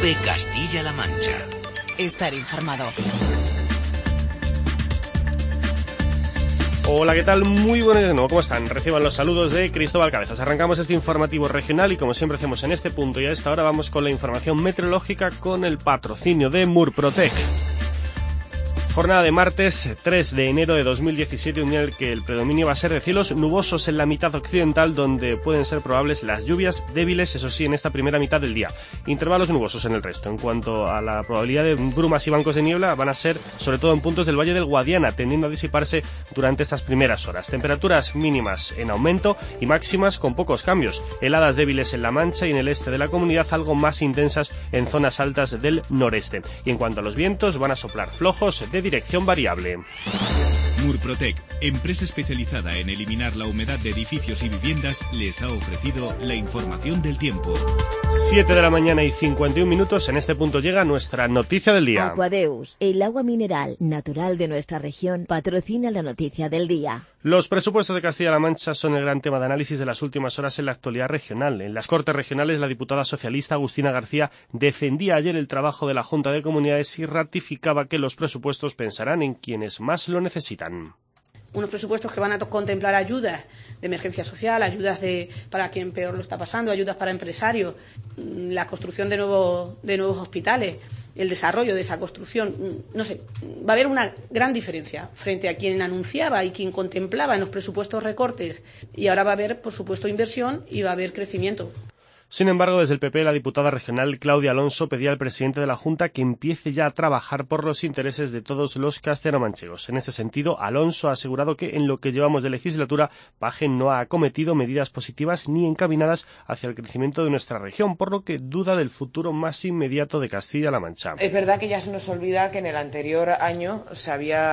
COPE Castilla-La Mancha. Estar informado. Hola, ¿qué tal? Muy buenas de nuevo, ¿cómo están? Reciban los saludos de Cristóbal Cabezas. Arrancamos este informativo regional y como siempre hacemos en este punto y a esta hora vamos con la información meteorológica con el patrocinio de Murprotec. Jornada de martes 3 de enero de 2017, un día en el que el predominio va a ser de cielos nubosos en la mitad occidental, donde pueden ser probables las lluvias débiles, eso sí, en esta primera mitad del día. Intervalos nubosos en el resto. En cuanto a la probabilidad de brumas y bancos de niebla, van a ser sobre todo en puntos del Valle del Guadiana, tendiendo a disiparse durante estas primeras horas. Temperaturas mínimas en aumento y máximas con pocos cambios. Heladas débiles en La Mancha y en el este de la comunidad, algo más intensas en zonas altas del noreste. Y en cuanto a los vientos, van a soplar flojos de dirección variable. Murprotec, empresa especializada en eliminar la humedad de edificios y viviendas, les ha ofrecido la información del tiempo. 7 de la mañana y 51 minutos. En este punto llega nuestra noticia del día. Aquadeus, el agua mineral natural de nuestra región, patrocina la noticia del día. Los presupuestos de Castilla-La Mancha son el gran tema de análisis de las últimas horas en la actualidad regional. En las Cortes Regionales, la diputada socialista Agustina García defendía ayer el trabajo de la Junta de Comunidades y ratificaba que los presupuestos pensarán en quienes más lo necesitan. Unos presupuestos que van a contemplar ayudas de emergencia social, ayudas para quien peor lo está pasando, ayudas para empresarios, la construcción de nuevos hospitales, el desarrollo de esa construcción. No sé, va a haber una gran diferencia frente a quien anunciaba y quien contemplaba en los presupuestos recortes, y ahora va a haber, por supuesto, inversión y va a haber crecimiento. Sin embargo, desde el PP, la diputada regional Claudia Alonso pedía al presidente de la Junta que empiece ya a trabajar por los intereses de todos los castellanomanchegos. En ese sentido, Alonso ha asegurado que en lo que llevamos de legislatura, Paje no ha acometido medidas positivas ni encaminadas hacia el crecimiento de nuestra región, por lo que duda del futuro más inmediato de Castilla-La Mancha. Es verdad que ya se nos olvida que en el anterior año se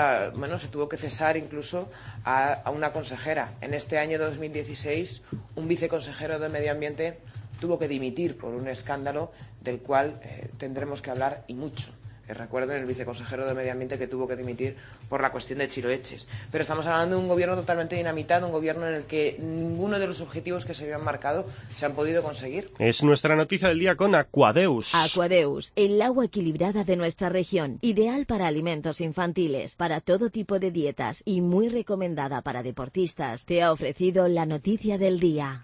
tuvo que cesar incluso a una consejera. En este año 2016, un viceconsejero de Medio Ambiente tuvo que dimitir por un escándalo del cual tendremos que hablar y mucho. Recuerden el viceconsejero de Medio Ambiente que tuvo que dimitir por la cuestión de Chiroeches. Pero estamos hablando de un gobierno totalmente dinamitado, un gobierno en el que ninguno de los objetivos que se habían marcado se han podido conseguir. Es nuestra noticia del día con Aquadeus. Aquadeus, el agua equilibrada de nuestra región, ideal para alimentos infantiles, para todo tipo de dietas y muy recomendada para deportistas. Te ha ofrecido la noticia del día.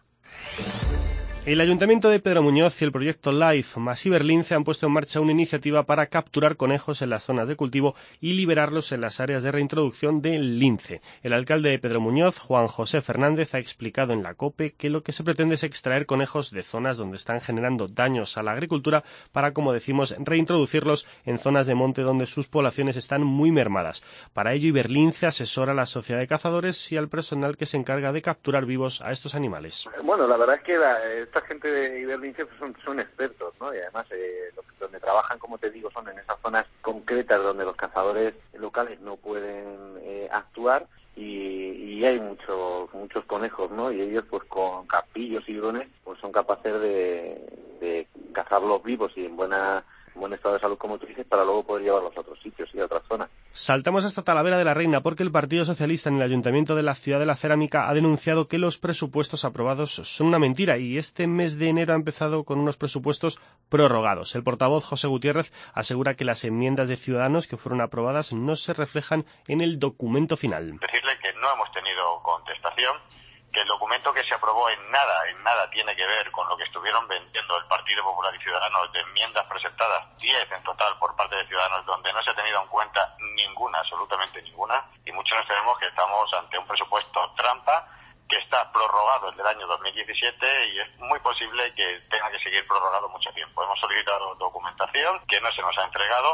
El Ayuntamiento de Pedro Muñoz y el proyecto LIFE más Iberlince han puesto en marcha una iniciativa para capturar conejos en las zonas de cultivo y liberarlos en las áreas de reintroducción del lince. El alcalde de Pedro Muñoz, Juan José Fernández, ha explicado en la COPE que lo que se pretende es extraer conejos de zonas donde están generando daños a la agricultura para, como decimos, reintroducirlos en zonas de monte donde sus poblaciones están muy mermadas. Para ello, Iberlince asesora a la Sociedad de Cazadores y al personal que se encarga de capturar vivos a estos animales. Bueno, la verdad es que esta gente de Iberlince son expertos, ¿no? Y además donde trabajan, como te digo, son en esas zonas concretas donde los cazadores locales no pueden actuar y hay muchos conejos, ¿no? Y ellos pues con capillos y drones pues son capaces de cazarlos vivos y en buen estado de salud, como tú dices, para luego poder llevarlos a otros sitios y a otras zonas. Saltamos hasta Talavera de la Reina porque el Partido Socialista en el Ayuntamiento de la Ciudad de la Cerámica ha denunciado que los presupuestos aprobados son una mentira y este mes de enero ha empezado con unos presupuestos prorrogados. El portavoz José Gutiérrez asegura que las enmiendas de Ciudadanos que fueron aprobadas no se reflejan en el documento final. Decirle que no hemos tenido contestación, que el documento que se aprobó en nada tiene que ver con lo que estuvieron vendiendo el Partido Popular y Ciudadanos de enmiendas presentadas, 10 en total por parte de Ciudadanos, donde no se ha tenido en cuenta ninguna, absolutamente ninguna, y muchos nos tememos que estamos ante un presupuesto trampa que está prorrogado el del año 2017 y es muy posible que tenga que seguir prorrogado mucho tiempo. Hemos solicitado documentación que no se nos ha entregado.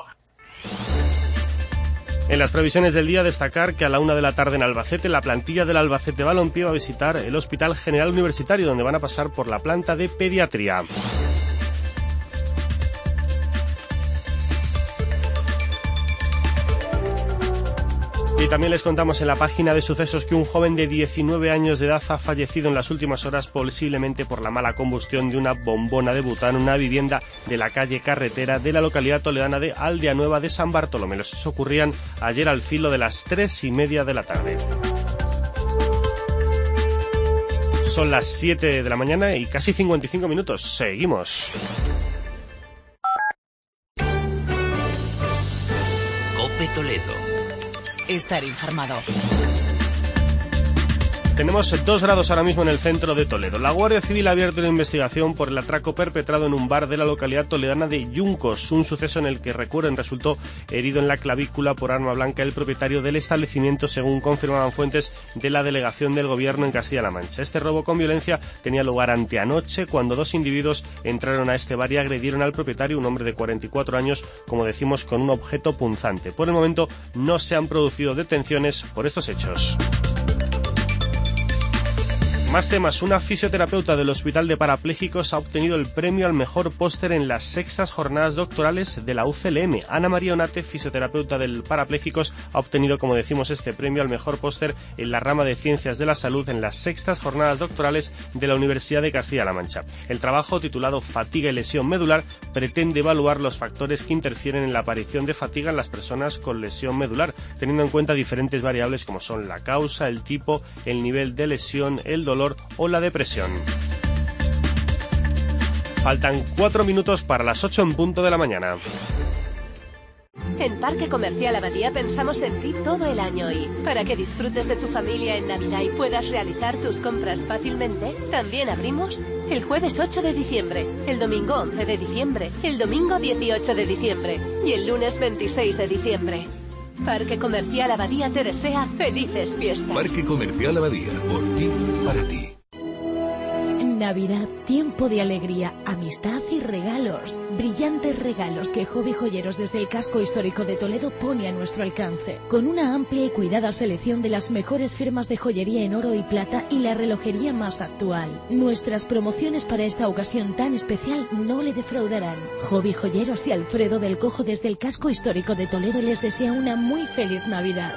En las previsiones del día, destacar que a la 1 de la tarde en Albacete, la plantilla del Albacete Balompié va a visitar el Hospital General Universitario, donde van a pasar por la planta de pediatría. Y también les contamos en la página de sucesos que un joven de 19 años de edad ha fallecido en las últimas horas posiblemente por la mala combustión de una bombona de butano en una vivienda de la calle Carretera de la localidad toledana de Aldea Nueva de San Bartolomé. Los hechos ocurrían ayer al filo de las 3:30 de la tarde. Son las 7 de la mañana y casi 55 minutos. Seguimos. Cope Toledo. Estar informado. Tenemos 2 grados ahora mismo en el centro de Toledo. La Guardia Civil ha abierto una investigación por el atraco perpetrado en un bar de la localidad toledana de Yuncos, un suceso en el que, recuerden, resultó herido en la clavícula por arma blanca el propietario del establecimiento, según confirmaban fuentes de la delegación del gobierno en Castilla-La Mancha. Este robo con violencia tenía lugar anteanoche, cuando 2 individuos entraron a este bar y agredieron al propietario, un hombre de 44 años, como decimos, con un objeto punzante. Por el momento no se han producido detenciones por estos hechos. Más temas. Una fisioterapeuta del Hospital de Parapléjicos ha obtenido el premio al mejor póster en las 6ª jornadas doctorales de la UCLM. Ana María Onate, fisioterapeuta del Parapléjicos, ha obtenido, como decimos, este premio al mejor póster en la rama de Ciencias de la Salud en las 6ª jornadas doctorales de la Universidad de Castilla-La Mancha. El trabajo, titulado Fatiga y lesión medular, pretende evaluar los factores que interfieren en la aparición de fatiga en las personas con lesión medular, teniendo en cuenta diferentes variables como son la causa, el tipo, el nivel de lesión, el dolor o la depresión. Faltan 4 minutos para las 8 en punto de la mañana. En Parque Comercial Abadía pensamos en ti todo el año y para que disfrutes de tu familia en Navidad y puedas realizar tus compras fácilmente, también abrimos el jueves 8 de diciembre, el domingo 11 de diciembre, el domingo 18 de diciembre y el lunes 26 de diciembre. Parque Comercial Abadía te desea felices fiestas. Parque Comercial Abadía, por ti, para ti. Navidad, tiempo de alegría, amistad y regalos. Brillantes regalos que Hobby Joyeros desde el casco histórico de Toledo pone a nuestro alcance. Con una amplia y cuidada selección de las mejores firmas de joyería en oro y plata y la relojería más actual. Nuestras promociones para esta ocasión tan especial no le defraudarán. Hobby Joyeros y Alfredo del Cojo desde el casco histórico de Toledo les desea una muy feliz Navidad.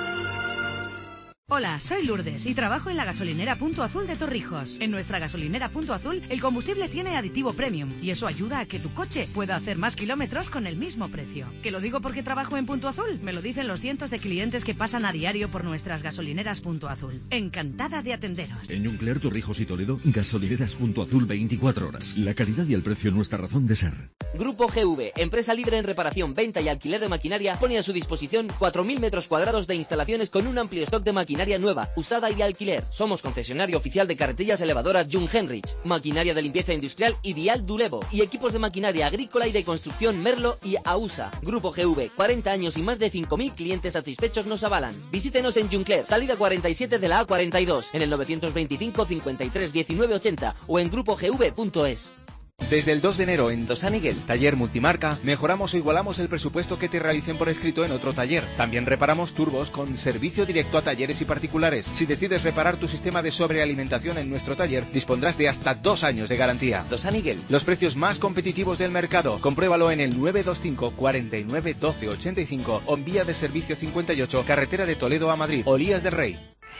Hola, soy Lourdes y trabajo en la gasolinera Punto Azul de Torrijos. En nuestra gasolinera Punto Azul, el combustible tiene aditivo premium y eso ayuda a que tu coche pueda hacer más kilómetros con el mismo precio. ¿Que lo digo porque trabajo en Punto Azul? Me lo dicen los cientos de clientes que pasan a diario por nuestras gasolineras Punto Azul. Encantada de atenderos. En Juncler, Torrijos y Toledo, gasolineras Punto Azul 24 horas. La calidad y el precio nuestra razón de ser. Grupo GV, empresa líder en reparación, venta y alquiler de maquinaria, pone a su disposición 4.000 metros cuadrados de instalaciones con un amplio stock de maquinaria nueva, usada y alquiler. Somos concesionario oficial de carretillas elevadoras Jung Henrich, maquinaria de limpieza industrial y Vial Dulevo y equipos de maquinaria agrícola y de construcción Merlo y AUSA. Grupo GV, 40 años y más de 5.000 clientes satisfechos nos avalan. Visítenos en Juncler, salida 47 de la A42, en el 925 53 19 80 o en grupogv.es. Desde el 2 de enero en Dos Aniguel, taller multimarca, mejoramos o igualamos el presupuesto que te realicen por escrito en otro taller. También reparamos turbos con servicio directo a talleres y particulares. Si decides reparar tu sistema de sobrealimentación en nuestro taller, dispondrás de hasta 2 años de garantía. Dos Aniguel. Los precios más competitivos del mercado. Compruébalo en el 925 49 12 85 o en vía de servicio 58, carretera de Toledo a Madrid, Olías del Rey.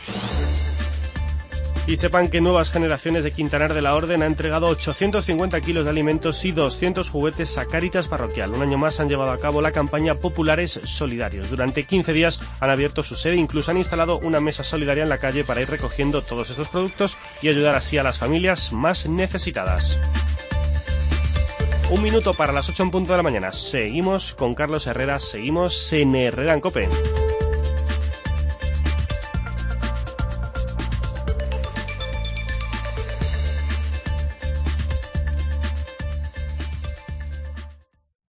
Y sepan que Nuevas Generaciones de Quintanar de la Orden ha entregado 850 kilos de alimentos y 200 juguetes a Cáritas Parroquial. Un año más han llevado a cabo la campaña Populares Solidarios. Durante 15 días han abierto su sede, incluso han instalado una mesa solidaria en la calle para ir recogiendo todos estos productos y ayudar así a las familias más necesitadas. 1 minuto para las 8 en punto de la mañana. Seguimos con Carlos Herrera, seguimos en Herrera en COPE.